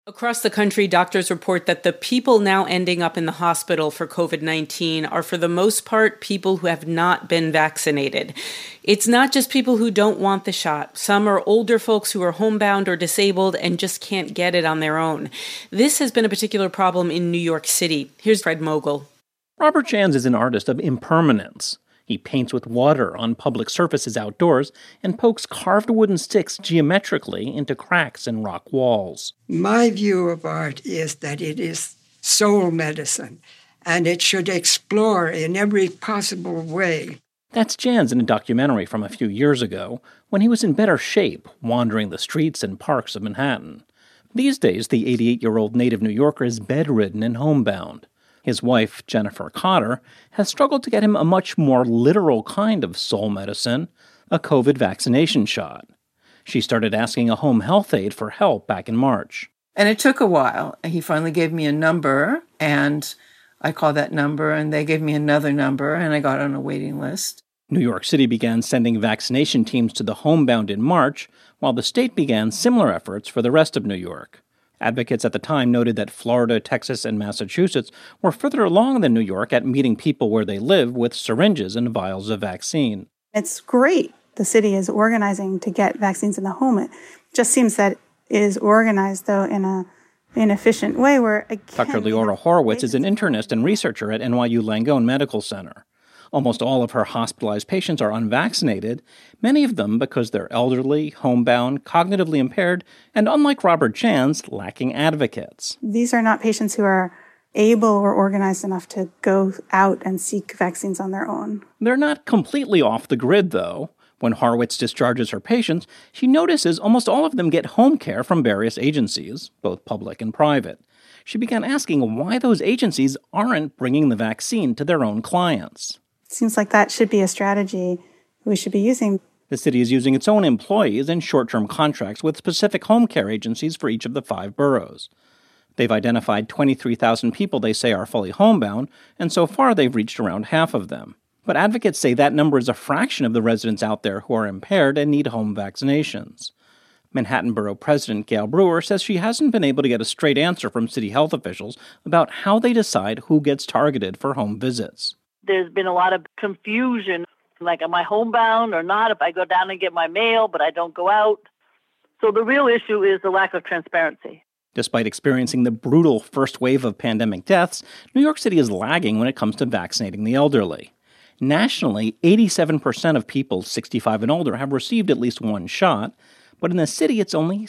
Across the country, doctors report that the people now ending up in the hospital for COVID-19 are, for the most part, people who have not been vaccinated. It's not just people who don't want the shot. Some are older folks who are homebound or disabled and just can't get it on their own. This has been a particular problem in New York City. Here's Fred Mogul. Robert Jans is an artist of impermanence. He paints with water on public surfaces outdoors and pokes carved wooden sticks geometrically into cracks in rock walls. My view of art is that it is soul medicine, and it should explore in every possible way. That's Jans in a documentary from a few years ago, when he was in better shape, wandering the streets and parks of Manhattan. These days, the 88-year-old native New Yorker is bedridden and homebound. His wife, Jennifer Cotter, has struggled to get him a much more literal kind of soul medicine, a COVID vaccination shot. She started asking a home health aide for help back in March. And it took a while. He finally gave me a number, and I called that number, and they gave me another number, and I got on a waiting list. New York City began sending vaccination teams to the homebound in March, while the state began similar efforts for the rest of New York. Advocates at the time noted that Florida, Texas, and Massachusetts were further along than New York at meeting people where they live with syringes and vials of vaccine. It's great the city is organizing to get vaccines in the home. It just seems that it is organized, though, in an inefficient way where, again, Dr. Leora Horowitz is an internist and researcher at NYU Langone Medical Center. Almost all of her hospitalized patients are unvaccinated, many of them because they're elderly, homebound, cognitively impaired, and unlike Robert Jans, lacking advocates. These are not patients who are able or organized enough to go out and seek vaccines on their own. They're not completely off the grid, though. When Horowitz discharges her patients, she notices almost all of them get home care from various agencies, both public and private. She began asking why those agencies aren't bringing the vaccine to their own clients. Seems like that should be a strategy we should be using. The city is using its own employees in short-term contracts with specific home care agencies for each of the 5 boroughs. They've identified 23,000 people they say are fully homebound, and so far they've reached around half of them. But advocates say that number is a fraction of the residents out there who are impaired and need home vaccinations. Manhattan Borough President Gail Brewer says she hasn't been able to get a straight answer from city health officials about how they decide who gets targeted for home visits. There's been a lot of confusion, like am I homebound or not if I go down and get my mail, but I don't go out. So the real issue is the lack of transparency. Despite experiencing the brutal first wave of pandemic deaths, New York City is lagging when it comes to vaccinating the elderly. Nationally, 87% of people 65 and older have received at least one shot, but in the city it's only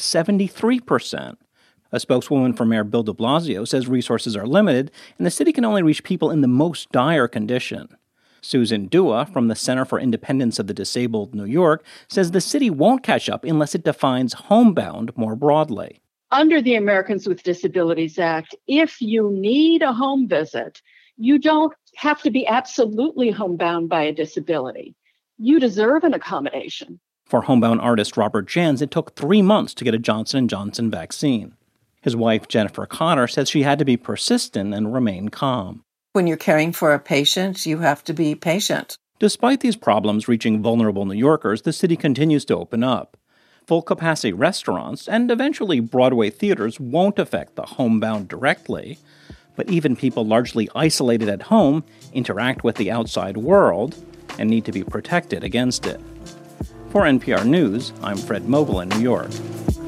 73%. A spokeswoman for Mayor Bill de Blasio says resources are limited, and the city can only reach people in the most dire condition. Susan Dua from the Center for Independence of the Disabled, New York, says the city won't catch up unless it defines homebound more broadly. Under the Americans with Disabilities Act, if you need a home visit, you don't have to be absolutely homebound by a disability. You deserve an accommodation. For homebound artist Robert Jans, it took 3 months to get a Johnson & Johnson vaccine. His wife, Jennifer Cotter, says she had to be persistent and remain calm. When you're caring for a patient, you have to be patient. Despite these problems reaching vulnerable New Yorkers, the city continues to open up. Full-capacity restaurants and eventually Broadway theaters won't affect the homebound directly, but even people largely isolated at home interact with the outside world and need to be protected against it. For NPR News, I'm Fred Mogul in New York.